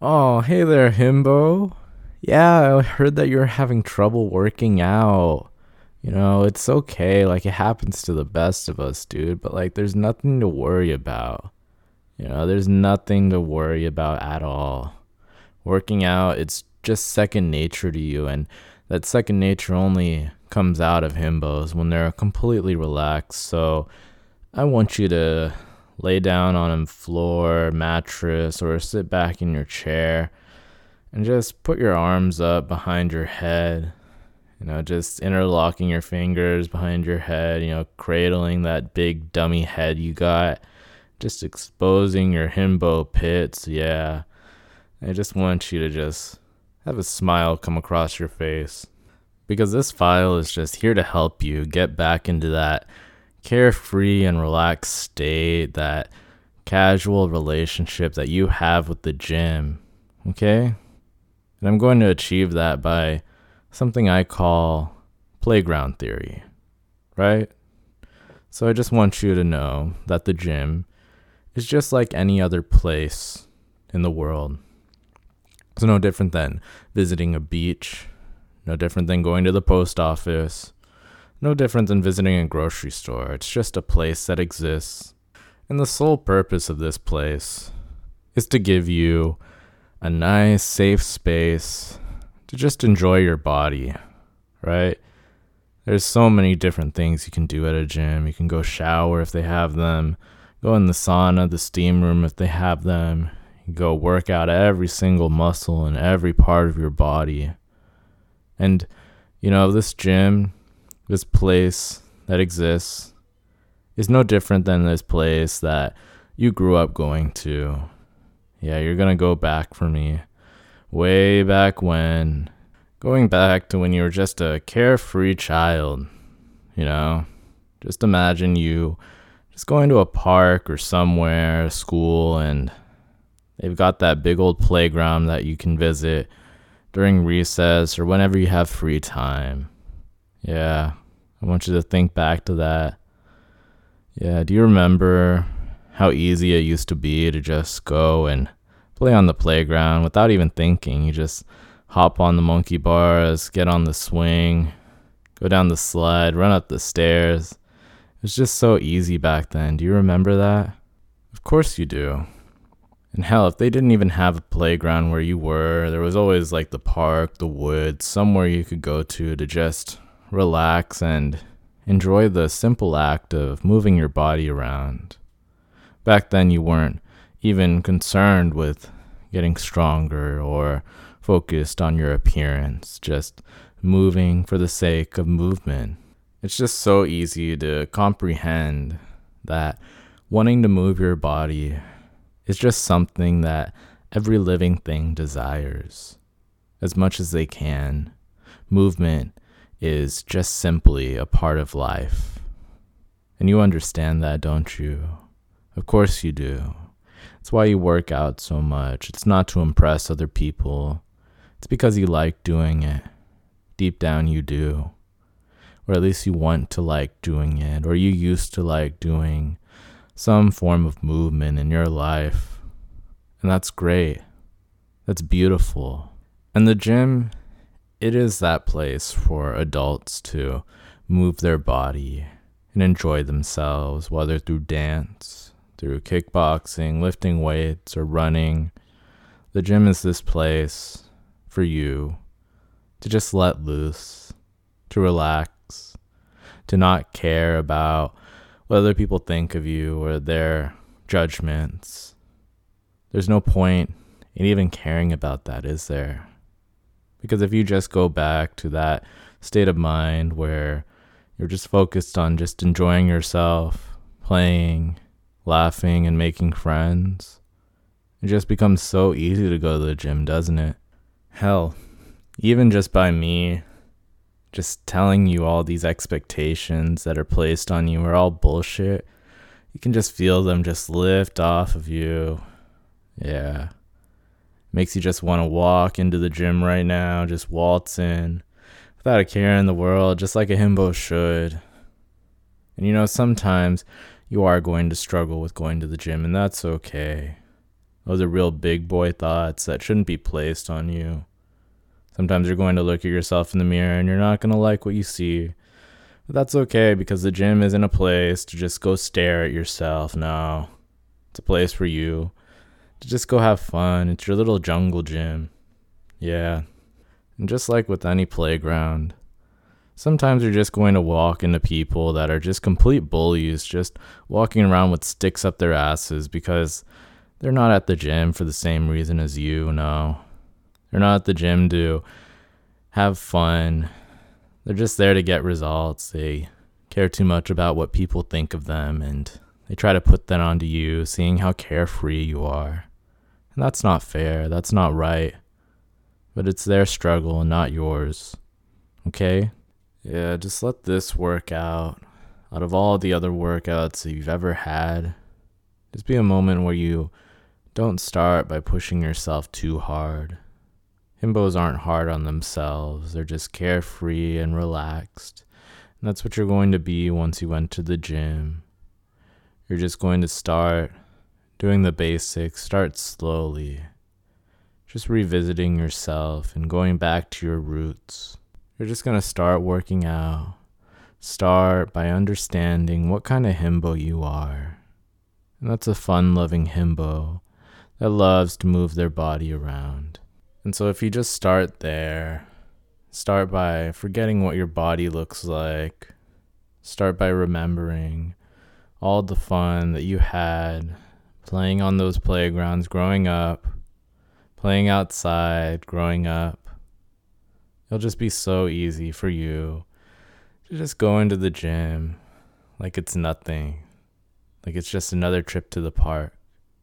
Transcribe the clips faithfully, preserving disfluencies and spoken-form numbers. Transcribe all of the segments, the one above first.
Oh, hey there, Himbo. Yeah, I heard that you're having trouble working out. You know, it's okay. Like, it happens to the best of us, dude. But, like, there's nothing to worry about. You know, there's nothing to worry about at all. Working out, it's just second nature to you. And that second nature only comes out of Himbos when they're completely relaxed. So, I want you to lay down on a floor, mattress, or sit back in your chair and just put your arms up behind your head, you know, just interlocking your fingers behind your head, you know, cradling that big dummy head you got, just exposing your himbo pits. Yeah. I just want you to just have a smile come across your face because this file is just here to help you get back into that carefree and relaxed state, that casual relationship that you have with the gym, okay? And I'm going to achieve that by something I call playground theory, right? So I just want you to know that the gym is just like any other place in the world. It's no different than visiting a beach, no different than going to the post office, no different than visiting a grocery store. It's just a place that exists. And the sole purpose of this place is to give you a nice, safe space to just enjoy your body, right? There's so many different things you can do at a gym. You can go shower if they have them, go in the sauna, the steam room if they have them. You go work out every single muscle and every part of your body. And, you know, this gym, this place that exists is no different than this place that you grew up going to. Yeah, you're going to go back for me. Way back when. Going back to when you were just a carefree child. You know, just imagine you just going to a park or somewhere, school, and they've got that big old playground that you can visit during recess or whenever you have free time. Yeah, I want you to think back to that. Yeah, do you remember how easy it used to be to just go and play on the playground without even thinking? You just hop on the monkey bars, get on the swing, go down the slide, run up the stairs. It was just so easy back then. Do you remember that? Of course you do. And hell, if they didn't even have a playground where you were, there was always like the park, the woods, somewhere you could go to to just relax and enjoy the simple act of moving your body around. Back then you weren't even concerned with getting stronger or focused on your appearance, just moving for the sake of movement. It's just so easy to comprehend that wanting to move your body is just something that every living thing desires as much as they can. Movement is just simply a part of life. And you understand that, don't you? Of course you do. It's why you work out so much. It's not to impress other people. It's because you like doing it. Deep down you do. Or at least you want to like doing it. Or you used to like doing some form of movement in your life. And that's great. That's beautiful. And the gym, it is that place for adults to move their body and enjoy themselves, whether through dance, through kickboxing, lifting weights, or running. The gym is this place for you to just let loose, to relax, to not care about what other people think of you or their judgments. There's no point in even caring about that, is there? Because if you just go back to that state of mind where you're just focused on just enjoying yourself, playing, laughing, and making friends, it just becomes so easy to go to the gym, doesn't it? Hell, even just by me just telling you all these expectations that are placed on you are all bullshit, you can just feel them just lift off of you. Yeah. Makes you just want to walk into the gym right now, just waltz in, without a care in the world, just like a himbo should. And you know, sometimes you are going to struggle with going to the gym, and that's okay. Those are real big boy thoughts that shouldn't be placed on you. Sometimes you're going to look at yourself in the mirror and you're not going to like what you see. But that's okay, because the gym isn't a place to just go stare at yourself. No, it's a place for you to just go have fun. It's your little jungle gym. Yeah. And just like with any playground, sometimes you're just going to walk into people that are just complete bullies, just walking around with sticks up their asses because they're not at the gym for the same reason as you. No, they're not at the gym to have fun. They're just there to get results. They care too much about what people think of them, and they try to put that onto you, seeing how carefree you are. And that's not fair. That's not right. But it's their struggle and not yours. Okay? Yeah, just let this work out. Out of all the other workouts that you've ever had, just be a moment where you don't start by pushing yourself too hard. Himbos aren't hard on themselves. They're just carefree and relaxed. And that's what you're going to be once you enter the gym. You're just going to start doing the basics. Start slowly. Just revisiting yourself and going back to your roots. You're just going to start working out. Start by understanding what kind of himbo you are. And that's a fun-loving himbo that loves to move their body around. And so if you just start there, start by forgetting what your body looks like. Start by remembering all the fun that you had playing on those playgrounds growing up, playing outside growing up. It'll just be so easy for you to just go into the gym like it's nothing, like it's just another trip to the park.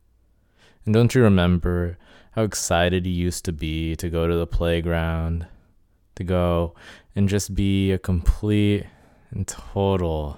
And don't you remember how excited you used to be to go to the playground, to go and just be a complete and total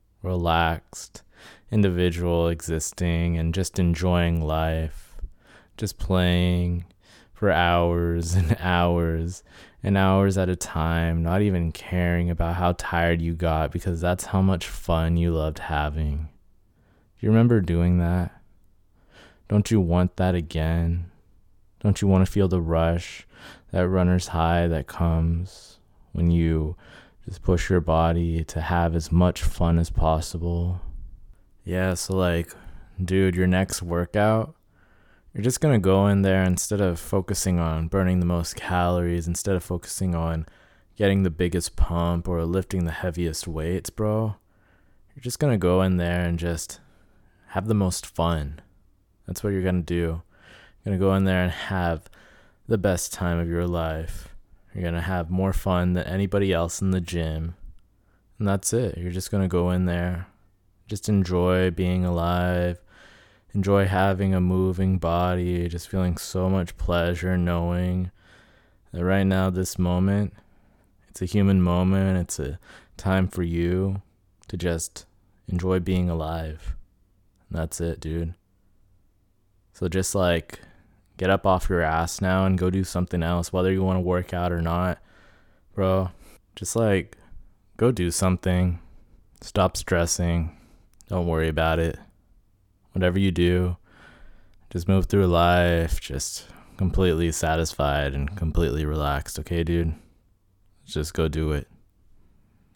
relaxed individual existing and just enjoying life, just playing for hours and hours and hours at a time, not even caring about how tired you got, because that's how much fun you loved having. Do you remember doing that? Don't you want that again? Don't you want to feel the rush, that runner's high that comes when you just push your body to have as much fun as possible? Yeah, so like, dude, your next workout, you're just going to go in there, instead of focusing on burning the most calories, instead of focusing on getting the biggest pump or lifting the heaviest weights, bro, you're just going to go in there and just have the most fun. That's what you're going to do. You're going to go in there and have the best time of your life. You're going to have more fun than anybody else in the gym. And that's it. You're just going to go in there, just enjoy being alive, enjoy having a moving body, just feeling so much pleasure knowing that right now, this moment, it's a human moment. It's a time for you to just enjoy being alive. And that's it, dude. So just like, get up off your ass now and go do something else, whether you want to work out or not, bro. Just like, go do something. Stop stressing. Don't worry about it. Whatever you do, just move through life just completely satisfied and completely relaxed, okay, dude? Just go do it.